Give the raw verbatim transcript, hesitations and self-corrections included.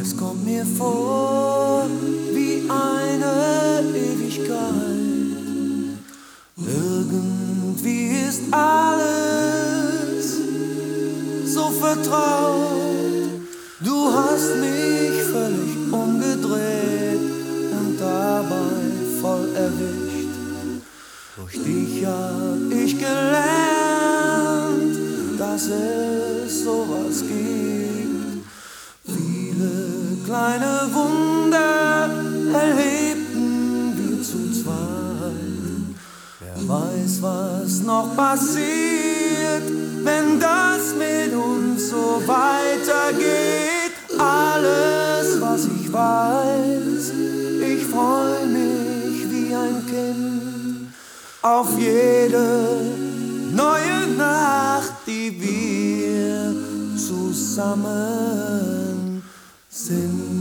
Es kommt mir vor wie eine Ewigkeit. Irgendwie ist alles so vertraut. Du hast mich völlig umgedreht und dabei voll erwischt. Durch dich hab ich gelernt, dass es sowas gibt. Viele kleine Wunder erlebten wir zu zweit. Wer weiß, was noch passiert, wenn das mit uns so weitergeht. Alles, was ich weiß, ich freu mich wie ein Kind auf jede neue Nacht, die wir zusammen sind.